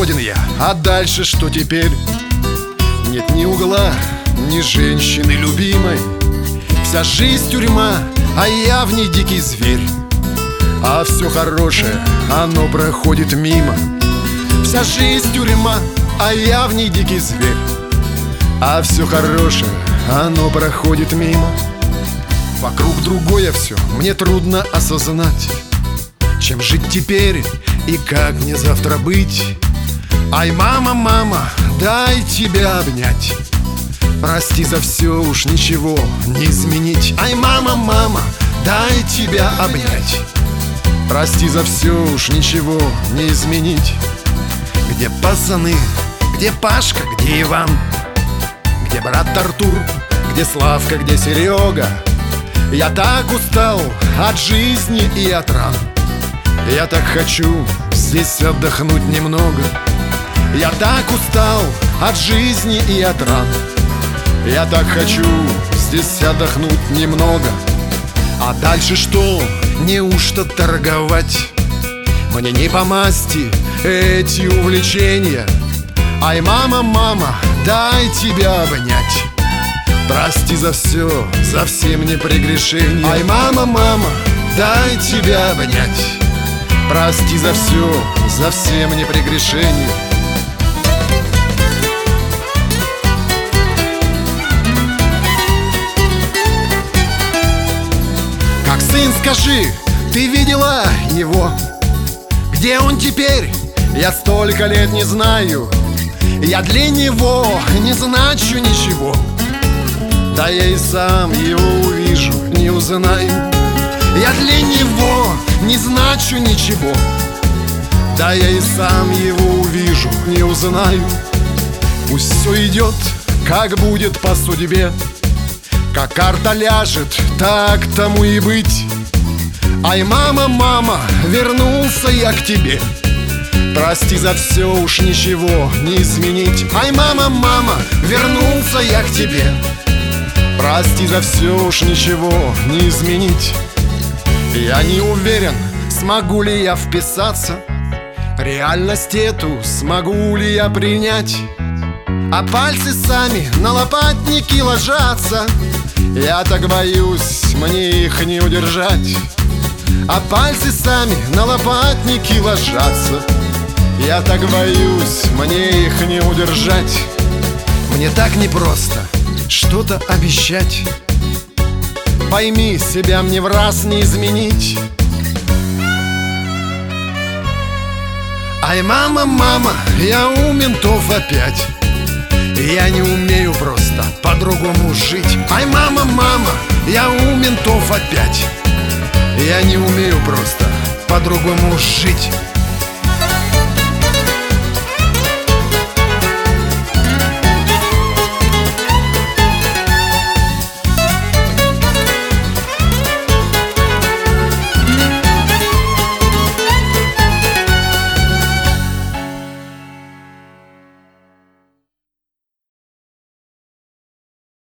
свободен я, а дальше что теперь? Нет ни угла, ни женщины любимой. Вся жизнь тюрьма, а я в ней дикий зверь. А все хорошее, оно проходит мимо. Вся жизнь тюрьма, а я в ней дикий зверь. А все хорошее, оно проходит мимо. Вокруг другое все, мне трудно осознать, чем жить теперь и как мне завтра быть. Ай, мама, мама, дай тебя обнять. Прости за все, уж ничего не изменить. Ай, мама, мама, дай тебя обнять. Прости за все, уж ничего не изменить. Где пацаны, где Пашка, где Иван, где брат Артур, где Славка, где Серега? Я так устал от жизни и от ран. Я так хочу здесь отдохнуть немного. Я так устал от жизни и от ран. Я так хочу здесь отдохнуть немного. А дальше что? Неужто торговать? Мне не по масти эти увлечения. Ай, мама, мама, дай тебя обнять. Прости за все, за все мне прегрешения. Ай, мама, мама, дай тебя обнять. Прости за все мне прегрешения. Как сын, скажи, ты видела его? Где он теперь? Я столько лет не знаю. Я для него не значу ничего. Да я и сам его увижу, не узнаю. Я для него не значу ничего. Да я и сам его увижу, не узнаю. Пусть все идет, как будет по судьбе. Как карта ляжет, так тому и быть. Ай, мама, мама, вернулся я к тебе. Прости за все, уж ничего не изменить. Ай, мама, мама, вернулся я к тебе. Прости за все, уж ничего не изменить. Я не уверен, смогу ли я вписаться. Реальность эту смогу ли я принять. А пальцы сами на лопатники ложатся. Я так боюсь, мне их не удержать. А пальцы сами на лопатники ложатся. Я так боюсь, мне их не удержать. Мне так непросто что-то обещать. Пойми, себя мне в раз не изменить. Ай, мама, мама, я у ментов опять. Я не умею просто по-другому жить. Ай, мама, мама, я у ментов опять. Я не умею просто по-другому жить.